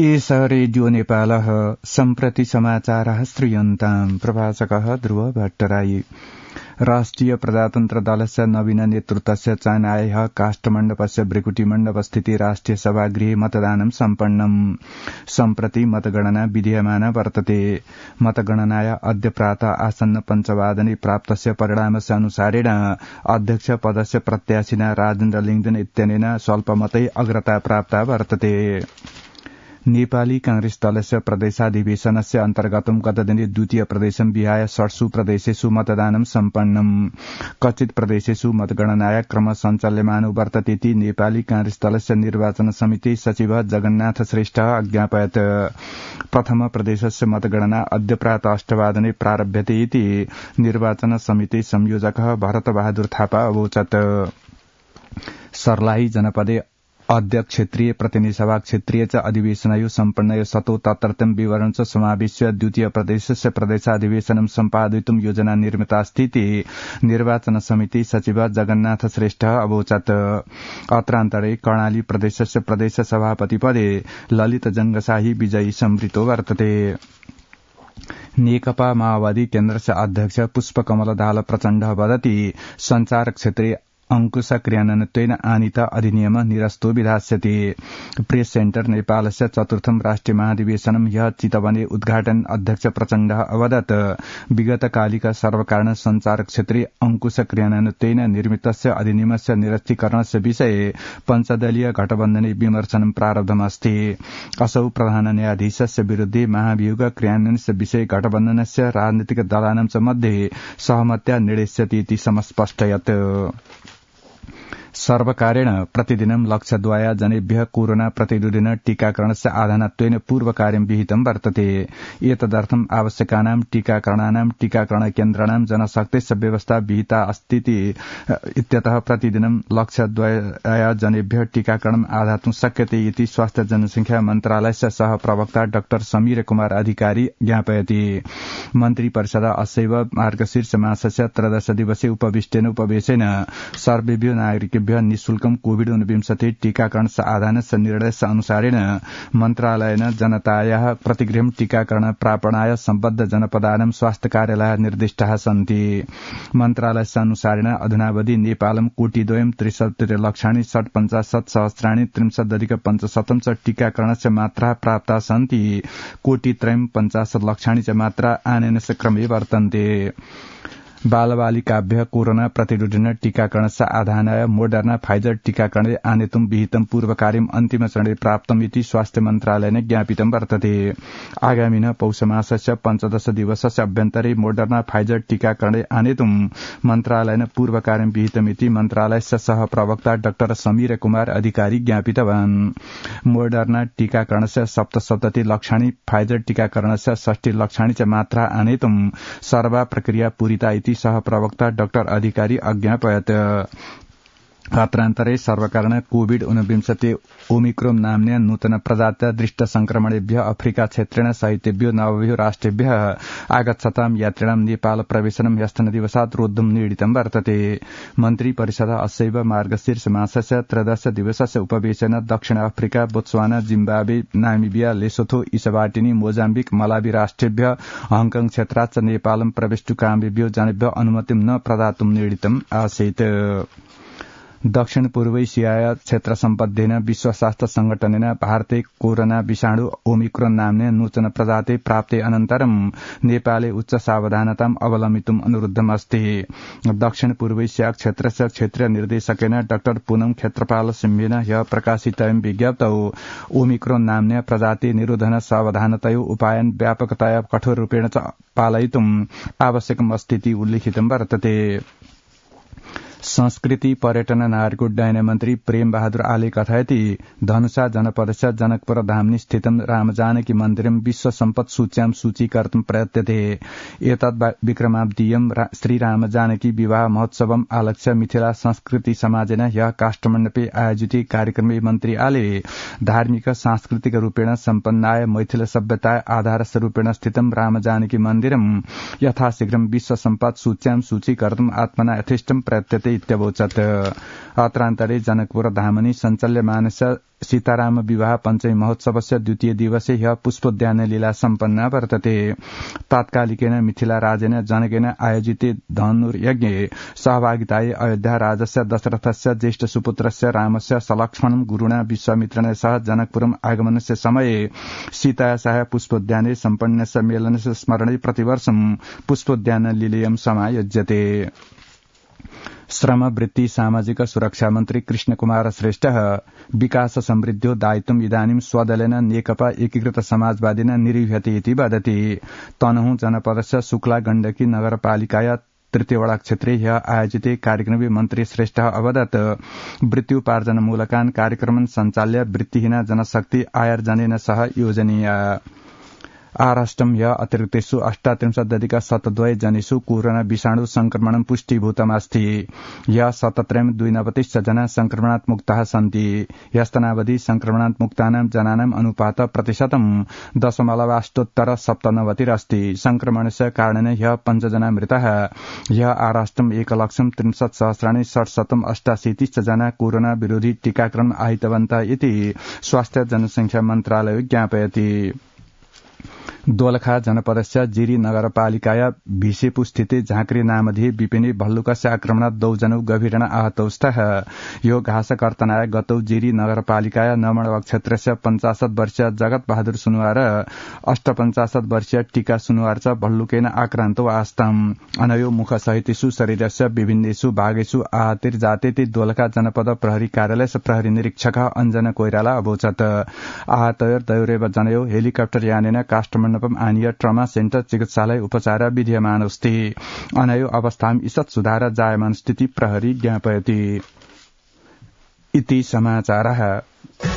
एष रेडियो नेपालः सम्प्रति समाचारः श्रूयन्ताम् प्रवाचकः ध्रुव भट्टराई। राष्ट्रिय प्रजातन्त्र दलस्य नवीन नेतृत्वस्य चयनाय काष्ठमण्डपस्य भृकुटिमण्डपस्थिति राष्ट्रिय सभागृहे मतदानं सम्पन्नम्। सम्प्रति मतगणना विधीयमाना वर्तते। मतगणनाय अद्य प्रातः आसन्न पञ्चवादने प्राप्तस्य परिणामस्य अनुसारेण अध्यक्ष पदस्य प्रत्याशिना राजेन्द्र लिङ्गदेन इत्यनेन स्वल्पमतै अग्रता प्राप्ता वर्तते। नेपाली कांग्रेस दलस्य प्रदेशाधिवेशनस्य अन्तर्गतं गतदिने द्वितीय प्रदेशं विहाय 6 प्रदेशेषु मतदानं सम्पन्नम्। कथित प्रदेशेषु मतगणनाय क्रम सञ्चाल्यमानो वर्ततेति नेपाली कांग्रेस दलस्य निर्वाचन समिति सचिव जगन्नाथ श्रेष्ठ अज्ञापयत्। प्रथम प्रदेशस्य मतगणना अद्य प्रातः 8 वादने प्रारभ्यते इति निर्वाचन समिति संयोजकः भरत बहादुर थापा अवोचत्। सर्लाही जनपदे अद्य क्षेत्रीय प्रतिनिधि सभा क्षेत्रीय च अधिवेशनयो सम्पन्नयो सतो तत्रत्यं विवरण च समावेश्य द्वितीय प्रदेशस्य प्रदेशाधिवेशनं सम्पादयितुं योजना निर्मितास्तीति निर्वाचन समिति सचिव जगन्नाथ श्रेष्ठ अवोचत्। अत्रान्तरे कर्णाली प्रदेशस्य प्रदेश सभापति पदे ललित जंगशाही विजयी संवृतो वर्तते। नेकपा माओवादी केन्द्रस्य अध्यक्ष पुष्पकमल दाहाल प्रचण्ड वदति संचार क्षेत्रे अंकुश क्रियान्वयनेन आनीत अधिनियम निरस्तो विधास्यति। प्रेस सेन्टर नेपालस्य चतुर्थं राष्ट्रिय महाधिवेशनं ह्यः चितवने उद्घाटन अध्यक्ष प्रचण्ड अवदत् विगतकालिक सर्वकारण संचार क्षेत्रे अंकुश क्रियान्वयनेन निर्मितस्य अधिनियमस्य निरस्तीकरणस्य विषये पञ्चदलीय गठबन्धने विमर्शनं प्रारब्धमस्ति। असौ प्रधान न्यायाधीशस्य विरुद्धे महाभियोग क्रियान्वयनस्य विषये गठबन्धनस्य राजनीतिक दलानां च मध्ये सहमत्या निर्णेष्यति इति समस्पष्टयत्। सर्वकारेण प्रतिदिनं लक्षद्वया जनेभ्यः कोरोना प्रतिरोधेन टीकाकरणस्य आधानत्वेन पूर्वकार्यं विहितं वर्तते। एतदर्थम् आवश्यकानां टीकाकरणानां टीकाकरण केन्द्राणां जनशक्तेश्च व्यवस्था विहिता अस्तीति इत्यतः प्रतिदिनं लक्षद्वया जनेभ्यः टीकाकरणम् आधातुं शक्यते इति स्वास्थ्य जनसंख्या मन्त्रालयस्य सह प्रवक्ता डाक्टर समीर कुमार अधिकारी ज्ञापयति। मन्त्री परिषद अस्यैव मार्गशीर्ष मासस्य 13 दिवसीय उपविष्टेन उपवेशेन सर्वेभ्यो नागरिकेभ्यः निःशुल्कं कोविड-19 टीकाकरणस्य आधानस्य निर्णयस्य अनुसारेण मन्त्रालयेन जनतायाः प्रतिगृहं टीकाकरण प्रापणाय सम्बद्ध जनपदानां स्वास्थ्य कार्यालयाः निर्दिष्टाः सन्ति। मन्त्रालयस्य अनुसारेण अधुनावधि नेपालं 1,73,लक्षाणि 55,सहस्राणि 63,550 च टीकाकरणस्य मात्रा प्राप्ता सन्ति। 1,50,लक्षाणि च मात्रा आनयनस्य क्रमे वर्तन्ते। बालबालिकाभ्यः कोरोना प्रतिरोधेन टीकाकरणस्य आधानाय मोडर्ना फाइजर टीकाकरणे आनेतुं विहितं पूर्वकार्यम् अन्तिम चरणे प्राप्तम् इति स्वास्थ्य मन्त्रालयेन ज्ञापितं वर्तते। आगामिनः पौषमासस्य 15 दिवसस्य अभ्यन्तरे मोडर्ना फाइजर टीकाकरणे आनेतुं मन्त्रालयेन पूर्वकार्यं विहितमिति मन्त्रालयस्य सह प्रवक्ता डाक्टर समीर कुमार अधिकारी ज्ञापितवान्। मोडर्ना टीकाकरणस्य 77 लक्षाणि फाइजर टीकाकरणस्य 60 लक्षाणि च मात्रा आनेतुं सर्वा प्रक्रिया पूरिता इति सह प्रवक्ता डाक्टर अधिकारी अज्ञापयत्। अत्रान्तरे सर्वकारेण कोविड-19 ओमिक्रोन नाम्न्या नूतन प्रजात्या दृष्ट संक्रमणेभ्यः अफ्रिका क्षेत्रेण सहितेभ्यो नवभ्यो राष्ट्रेभ्यः आगच्छतां यात्रिणां नेपाल प्रवेशनं ह्यस्तनदिवसात् रोद्धुं निर्णीतं वर्तते। मन्त्री परिषद अस्यैव मार्गशीर्ष मासस्य 13 दिवसस्य उपवेशेन दक्षिण Africa, Botswana, Zimbabwe, Namibia, Lesotho, Eswatini, Mozambique, Malawi राष्ट्रेभ्यः हङकङ क्षेत्रात् नेपालं प्रवेष्टुकामेभ्यो जनेभ्यः अनुमतिं न प्रदातुं निर्णीतम् आसीत्। दक्षिण पूर्व एशिया क्षेत्र सम्बद्धेन विश्व स्वास्थ्य संगठनेन भारते कोरोना विषाणु ओमिक्रोन नाम्ने नूतन प्रजाते प्राप्ते अनन्तरं नेपाले उच्च सावधानताम् अवलम्बितुम् अनुरुद्धमस्ति। दक्षिण पूर्व एशिया क्षेत्रस्य क्षेत्रीय निर्देशकेन डाक्टर पूनम क्षेत्रपाल सिंहेन ह्यः प्रकाशितयं विज्ञप्तौ ओमिक्रोन नाम्ने प्रजाते निरोधन सावधानतयो उपायन व्यापकतया कठोर रूपेण च पालयितुम् आवश्यकम् अस्तीति उल्लिखितं वर्तते। संस्कृति पर्यटन नागरिक उड्डयन मन्त्री प्रेम बहादुर आले कथयति धनुषा जनपदस्य जनकपुर धाम्नि स्थितं रामजानकी मन्दिरं विश्व सम्पत् सूच्यां सूचीकर्तुं प्रयत्यते। एतद् विक्रमाब्दीयं श्रीरामजानकी विवाह महोत्सवम् आलक्ष्य मिथिला संस्कृति समाजेन ह्यः काष्ठमण्डपे आयोजिते कार्यक्रमे मन्त्री आले धार्मिक सांस्कृतिक रूपेण सम्पन्नाय मैथिल सभ्यताय आधाररूपेण स्थितं रामजानकी मन्दिरं यथाशीघ्रं विश्व सम्पत् सूच्यां सूचीकर्तुम् आत्मना यथेष्टं प्रयत्यते प्रदेशे इत्यवोचत् अत्रान्तरे जनकपुर धामनि सञ्चल्यमानस्य सीताराम विवाह पञ्चमी महोत्सवस्य द्वितीय दिवसे ह्यः पुष्पोद्यान लीला सम्पन्ना वर्तते। तात्कालिकेन मिथिला राजेन जनकेन आयोजिते धनुर्यज्ञे सहभागितायै अयोध्या राजस्य दशरथस्य ज्येष्ठ सुपुत्रस्य रामस्य सलक्ष्मणं गुरुणा विश्वामित्रेण सह जनकपुरम् आगमनस्य समये सीतायाः पुष्पोद्याने सम्पन्नस्य मेलनस्य स्मरणे प्रतिवर्षं पुष्पोद्यान लीलेयं समायोज्यते। श्रम वृत्ति सामाजिक सुरक्षा मन्त्री कृष्ण कुमार श्रेष्ठ विकास समृद्ध्यो दायित्वम् इदानीं स्वदलेन नेकपा एकीकृत समाजवादिना निर्वह्यते इति वदति। तनहुँ जनपदस्य शुक्ला गण्डकी नगरपालिकाया तृतीयवडा क्षेत्रे ह्यः आयोजिते कार्यक्रमे मन्त्री श्रेष्ठ अवदत् वृत्त्युपार्जनमूलकान् कार्यक्रमन् सञ्चाल्य वृत्तिहीना जनशक्ति आयोर्जनेन सह योजनीया। आराष्ट्रं ह्यः अतिरिक्तेषु 38.72 जनेषु कोरोना विषाणु संक्रमणं पुष्टीभूतमस्ति। ह्यः 17.29 जना संक्रमणात् मुक्ताः सन्ति। ह्यस्तनावधि संक्रमणात् मुक्तानां जनानाम् अनुपातः प्रतिशतं 0.897 अस्ति। संक्रमणस्य कारणेन ह्यः 5 जना मृताः। ह्यः आराष्ट्रं 1,63,688 जना कोरोना विरोधी टीकाकरण आहितवन्तः इति स्वास्थ्य जनसंख्या मन्त्रालयो ज्ञापयति। दोलखा जनपदस्य जिरी नगरपालिकाया भिसेपु स्थिते झाँक्री नामधेय विपिने भल्लुकस्य आक्रमणात् 2 जनौ गभीरेण आहतौ स्तः। यो घासकर्तनाय गतौ जिरी नगरपालिकाया नमणवक क्षेत्रस्य 50 वर्षीय जगत बहादुर सुनुवार 58 वर्षीय टीका सुनुवार च भल्लुकेन आक्रान्तौ आस्तम्। अनयो मुखसहितेषु शरीरस्य विभिन्नेषु भागेषु आहतिर्जातेति दोलखा जनपद प्रहरी कार्यालयस्य प्रहरी निरीक्षक अञ्जना कोइराला अवोचत्। आहतयोर्द्वयोरेव जनयो हेलिकप्टर यानेन काष्ठमण्डपम् आनीय ट्रमा सेन्टर चिकित्सालय उपचार विधीयमानस्ति। अनयो अवस्थां ईषत् सुधार जायमान स्थिति प्रहरी ज्ञापयति। इति समाचारः।